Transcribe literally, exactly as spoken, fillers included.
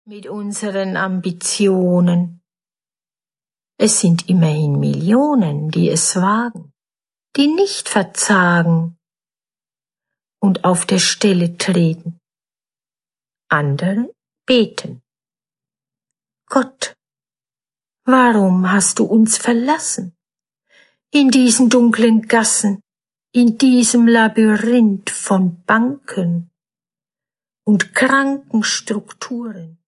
mit unseren Ambitionen. Es sind immerhin Millionen, die es wagen, die nicht verzagen und auf der Stelle treten. Andere beten. Gott, warum hast du uns verlassen? In diesen dunklen Gassen, in diesem Labyrinth von Banken und kranken Strukturen.